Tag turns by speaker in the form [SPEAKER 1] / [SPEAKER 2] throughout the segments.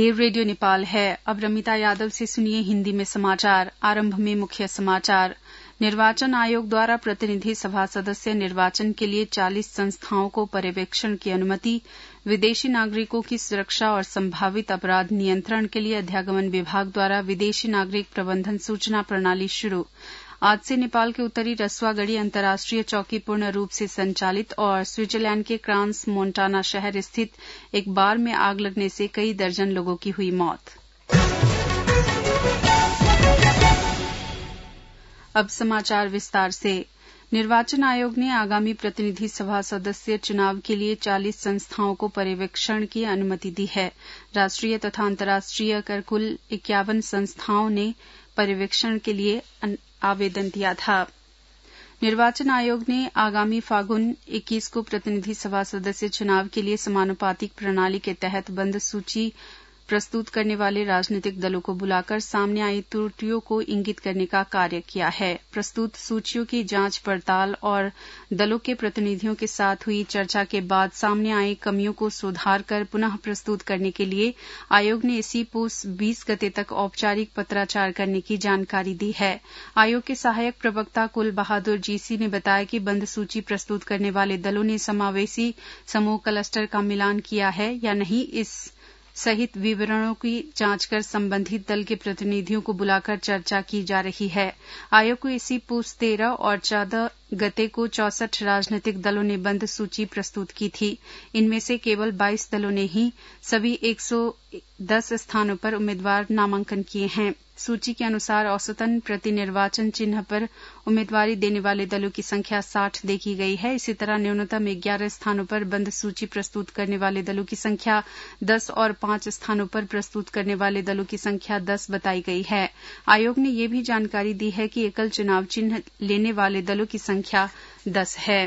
[SPEAKER 1] ये रेडियो नेपाल है। अब रमिता यादव से सुनिए हिंदी में समाचार। आरंभ में मुख्य समाचार। निर्वाचन आयोग द्वारा प्रतिनिधि सभा सदस्य निर्वाचन के लिए 40 संस्थाओं को पर्यवेक्षण की अनुमति। विदेशी नागरिकों की सुरक्षा और संभावित अपराध नियंत्रण के लिए अध्यागमन विभाग द्वारा विदेशी नागरिक प्रबंधन सूचना प्रणाली शुरू। आज से नेपाल के उत्तरी रसुवागढ़ी अंतर्राष्ट्रीय चौकी पूर्ण रूप से संचालित और स्विट्जरलैंड के क्रांस मोन्टाना शहर स्थित एक बार में आग लगने से कई दर्जन लोगों की हुई मौत। अब समाचार विस्तार से। निर्वाचन आयोग ने आगामी प्रतिनिधि सभा सदस्य चुनाव के लिए 40 संस्थाओं को पर्यवेक्षण की अनुमति दी है। राष्ट्रीय तथा अंतर्राष्ट्रीय कर कुल 51 संस्थाओं ने पर्यवेक्षण के लिए आवेदन दिया था। निर्वाचन आयोग ने आगामी फागुन 21 को प्रतिनिधि सभा सदस्य चुनाव के लिए समानुपातिक प्रणाली के तहत बंद सूची प्रस्तुत करने वाले राजनीतिक दलों को बुलाकर सामने आई त्रुटियों को इंगित करने का कार्य किया है। प्रस्तुत सूचियों की जांच पड़ताल और दलों के प्रतिनिधियों के साथ हुई चर्चा के बाद सामने आई कमियों को सुधार कर पुनः प्रस्तुत करने के लिए आयोग ने इसी पूस 20 गते तक औपचारिक पत्राचार करने की जानकारी दी है। आयोग के सहायक प्रवक्ता कुल बहादुर जीसी ने बताया कि बंद सूची प्रस्तुत करने वाले दलों ने समावेशी समूह क्लस्टर का मिलान किया है या नहीं, इस सहित विवरणों की जांच कर संबंधित दल के प्रतिनिधियों को बुलाकर चर्चा की जा रही है। आयोग को इसी पूस 13 और 14 गते को 64 राजनीतिक दलों ने बंद सूची प्रस्तुत की थी। इनमें से केवल 22 दलों ने ही सभी 110 स्थानों पर उम्मीदवार नामांकन किए हैं। सूची के अनुसार औसतन प्रति निर्वाचन चिन्ह पर उम्मीदवारी देने वाले दलों की संख्या 60 देखी गई है। इसी तरह न्यूनतम 11 स्थानों पर बंद सूची प्रस्तुत करने वाले दलों की संख्या 10 और 5 स्थानों पर प्रस्तुत करने वाले दलों की संख्या 10 बताई गई है। आयोग ने यह भी जानकारी दी है कि एकल चुनाव चिन्ह लेने वाले दलों की संख्या 10 है।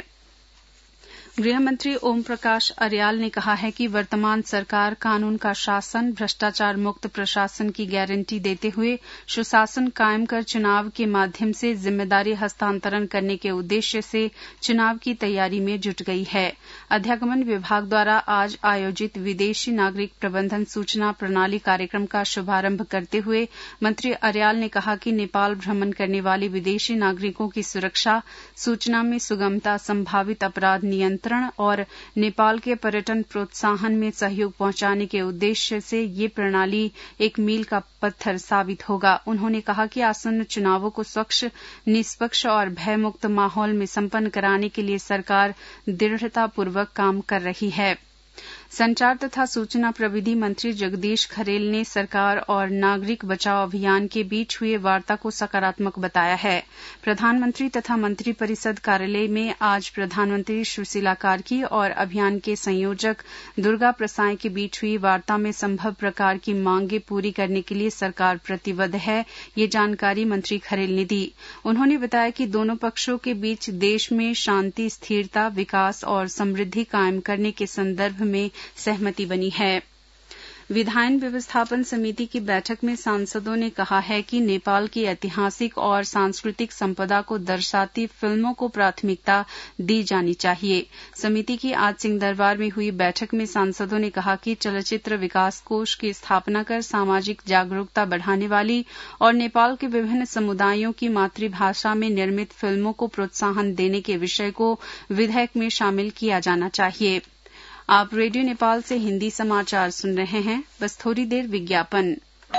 [SPEAKER 1] गृहमंत्री ओम प्रकाश अर्याल ने कहा है कि वर्तमान सरकार कानून का शासन, भ्रष्टाचार मुक्त प्रशासन की गारंटी देते हुए सुशासन कायम कर चुनाव के माध्यम से जिम्मेदारी हस्तांतरण करने के उद्देश्य से चुनाव की तैयारी में जुट गई है। अध्यागमन विभाग द्वारा आज आयोजित विदेशी नागरिक प्रबंधन सूचना प्रणाली कार्यक्रम का शुभारंभ करते हुए मंत्री अर्याल ने कहा कि नेपाल भ्रमण करने वाले विदेशी नागरिकों की सुरक्षा, सूचना में सुगमता, संभावित अपराध नियंत्रण और नेपाल के पर्यटन प्रोत्साहन में सहयोग पहुंचाने के उद्देश्य से ये प्रणाली एक मील का पत्थर साबित होगा। उन्होंने कहा कि आसन्न चुनावों को स्वच्छ, निष्पक्ष और भयमुक्त माहौल में संपन्न कराने के लिए सरकार दृढ़तापूर्वक काम कर रही है। संचार तथा सूचना प्रविधि मंत्री जगदीश खरेल ने सरकार और नागरिक बचाव अभियान के बीच हुए वार्ता को सकारात्मक बताया है। प्रधानमंत्री तथा मंत्री परिषद कार्यालय में आज प्रधानमंत्री सुशीला कार्की और अभियान के संयोजक दुर्गा प्रसाई के बीच हुई वार्ता में संभव प्रकार की मांगे पूरी करने के लिए सरकार प्रतिबद्ध है, ये जानकारी मंत्री खरेल ने दी। उन्होंने बताया कि दोनों पक्षों के बीच देश में शांति, स्थिरता, विकास और समृद्धि कायम करने के संदर्भ में सहमति बनी है। विधायन व्यवस्थापन समिति की बैठक में सांसदों ने कहा है कि नेपाल की ऐतिहासिक और सांस्कृतिक संपदा को दर्शाती फिल्मों को प्राथमिकता दी जानी चाहिए। समिति की आज सिंहदरबार में हुई बैठक में सांसदों ने कहा कि चलचित्र विकास कोष की स्थापना कर सामाजिक जागरूकता बढ़ाने वाली और नेपाल के विभिन्न समुदायों की मातृभाषा में निर्मित फिल्मों को प्रोत्साहन देने के विषय को विधेयक में शामिल किया जाना चाहिए। आप रेडियो नेपाल से हिन्दी समाचार सुन रहे हैं। बस थोड़ी देर विज्ञापन।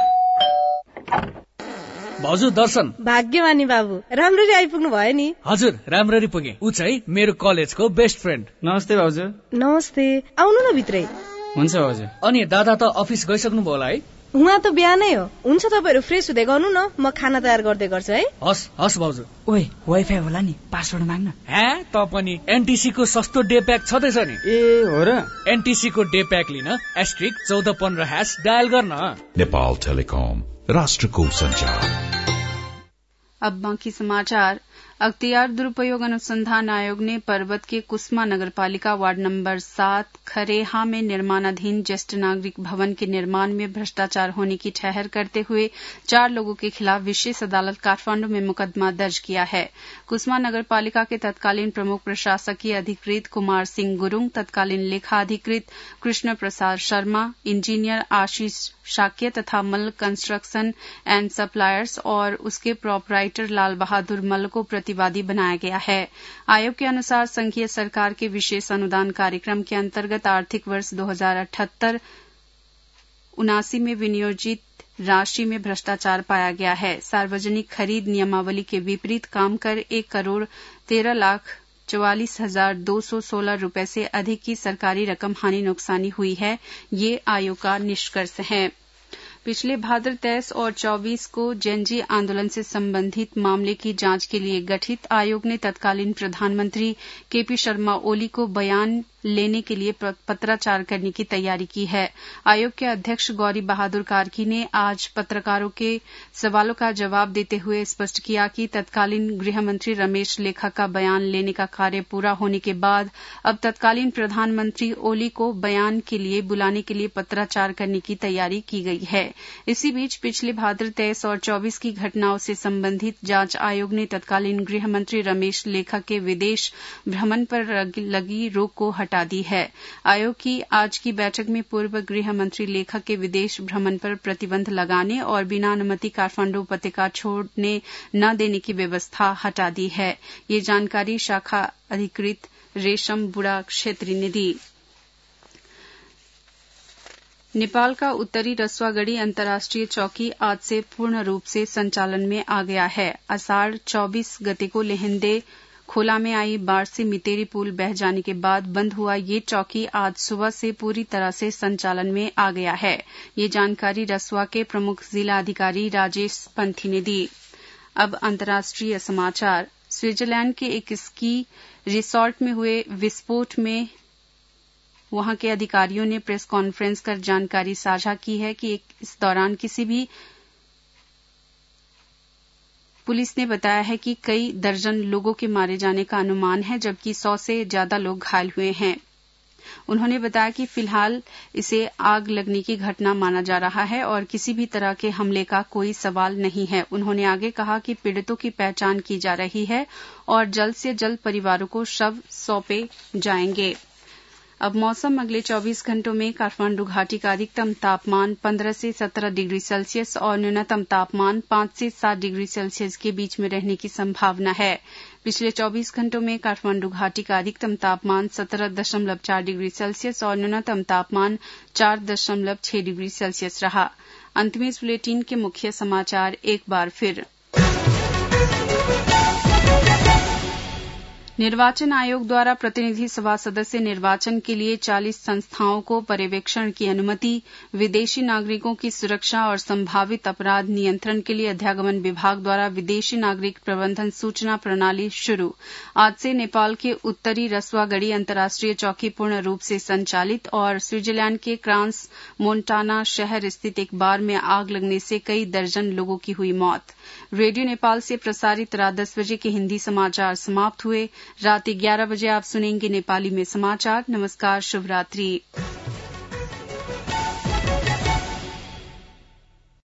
[SPEAKER 2] भाउजू दर्शन।
[SPEAKER 3] भाग्यमानी बाबु, राम्ररी आइपुग्नु भयो नि।
[SPEAKER 2] हजुर, राम्ररी पुगे। उ चाहिँ मेरो कलेजको बेस्ट फ्रेन्ड।
[SPEAKER 4] नमस्ते भाउजू।
[SPEAKER 3] नमस्ते, आउनु न भित्रै।
[SPEAKER 4] हुन्छ भाउजू।
[SPEAKER 2] अनि दादा त अफिस गइसक्नु भयो होला है?
[SPEAKER 3] उहाँ त बिहानै हो। हुन्छ तपाईहरु फ्रेस हुँदै गर्नु न, म खाना तयार गर्दै गर्छु है।
[SPEAKER 2] हस् हस् भाउजू।
[SPEAKER 5] ओए, वाइफाई होला नि, पासवर्ड माग्न।
[SPEAKER 2] हे, त पनि एनटीसी को सस्तो डे प्याक छदैछ नि।
[SPEAKER 4] ए हो र?
[SPEAKER 2] एनटीसी को डे प्याक लिन *1415# डायल गर्न।
[SPEAKER 6] नेपाल टेलिकम, राष्ट्रको संचार।
[SPEAKER 1] अब बाकी समाचार। अख्तियार दुरुपयोग अनुसंधान आयोग ने पर्वत के कुसमा नगरपालिका वार्ड नंबर 7 खरेहा में निर्माणाधीन ज्येष्ठ नागरिक भवन के निर्माण में भ्रष्टाचार होने की ठहर करते हुए 4 लोगों के खिलाफ विशेष अदालत काठमांडू में मुकदमा दर्ज किया है। कुसमा नगरपालिका के तत्कालीन प्रमुख प्रशासकीय अधिकृत कुमार सिंह गुरुंग, तत्कालीन लेखा अधिकृत कृष्ण प्रसाद शर्मा, इंजीनियर आशीष शाक्य तथा मल कंस्ट्रक्शन एंड सप्लायर्स और उसके प्रोपराइटर लाल बहादुर मल को प्रतिवादी बनाया गया है। आयोग के अनुसार संघीय सरकार के विशेष अनुदान कार्यक्रम के अंतर्गत आर्थिक वर्ष 2078-79 में विनियोजित राशि में भ्रष्टाचार पाया गया है। सार्वजनिक खरीद नियमावली के विपरीत काम कर 1,13,44,216 रुपए से अधिक की सरकारी रकम हानि नुकसानी हुई है। ये आयोग का निष्कर्ष है। पिछले भाद्र 23 और 24 को जेनजी आंदोलन से संबंधित मामले की जांच के लिए गठित आयोग ने तत्कालीन प्रधानमंत्री केपी शर्मा ओली को बयान लेने के लिए पत्राचार करने की तैयारी की है। आयोग के अध्यक्ष गौरी बहादुर कार्की ने आज पत्रकारों के सवालों का जवाब देते हुए स्पष्ट किया कि तत्कालीन गृह मंत्री रमेश लेखा का बयान लेने का कार्य पूरा होने के बाद अब तत्कालीन प्रधानमंत्री ओली को बयान के लिए बुलाने के लिए पत्राचार करने की तैयारी की गई है। इसी बीच पिछले भाद्र 23 और 24 की घटनाओं से संबंधित जांच आयोग ने तत्कालीन गृह मंत्री रमेश लेखा के विदेश भ्रमण पर लगी रोक को हटा दी है। आयोग की आज की बैठक में पूर्व गृह मंत्री लेखा के विदेश भ्रमण पर प्रतिबंध लगाने और बिना अनुमति काठमांडू उपत्यका छोड़ने न देने की व्यवस्था हटा दी है। ये जानकारी शाखा अधिकृत रेशम बुढ़ा क्षेत्री ने दी। नेपाल का उत्तरी रसुवागढ़ी अंतर्राष्ट्रीय चौकी आज से पूर्ण रूप से संचालन में आ गया है। आषाढ़ 24 गते को लेहेंदे खोला में आई बाढ़ से मितेरी पुल बह जाने के बाद बंद हुआ ये चौकी आज सुबह से पूरी तरह से संचालन में आ गया है। ये जानकारी रसुआ के प्रमुख जिला अधिकारी राजेश पंथी ने दी। अब अंतर्राष्ट्रीय समाचार। स्विट्जरलैंड के एक स्की रिसोर्ट में हुए विस्फोट में वहां के अधिकारियों ने प्रेस कॉन्फ्रेंस कर जानकारी साझा की है कि इस दौरान पुलिस ने बताया है कि कई दर्जन लोगों के मारे जाने का अनुमान है, जबकि 100 से ज्यादा लोग घायल हुए हैं। उन्होंने बताया कि फिलहाल इसे आग लगने की घटना माना जा रहा है और किसी भी तरह के हमले का कोई सवाल नहीं है। उन्होंने आगे कहा कि पीड़ितों की पहचान की जा रही है और जल्द से जल्द परिवारों को शव सौंपे जाएंगे। अब मौसम। अगले 24 घंटों में काठमांडू घाटी का अधिकतम तापमान 15 से 17 डिग्री सेल्सियस और न्यूनतम तापमान 5 से 7 डिग्री सेल्सियस के बीच में रहने की संभावना है। पिछले 24 घंटों में काठमांडू घाटी का अधिकतम तापमान 17.4 डिग्री सेल्सियस और न्यूनतम तापमान 4.6 डिग्री सेल्सियस रहा। अंत में इस बुलेटिन के मुख्य समाचार एक बार फिर। निर्वाचन आयोग द्वारा प्रतिनिधि सभा सदस्य निर्वाचन के लिए 40 संस्थाओं को पर्यवेक्षण की अनुमति। विदेशी नागरिकों की सुरक्षा और संभावित अपराध नियंत्रण के लिए अध्यागमन विभाग द्वारा विदेशी नागरिक प्रबंधन सूचना प्रणाली शुरू। आज से नेपाल के उत्तरी रसुवागढ़ी अंतर्राष्ट्रीय चौकी पूर्ण रूप से संचालित और स्विट्जरलैंड के क्रांस मोन्टाना शहर स्थित एक बार में आग लगने से कई दर्जन लोगों की हुई मौत। रेडियो नेपाल से प्रसारित रात 10 बजे के हिंदी समाचार समाप्त हुए। रात 11 बजे आप सुनेंगे नेपाली में समाचार। नमस्कार, शुभ रात्रि।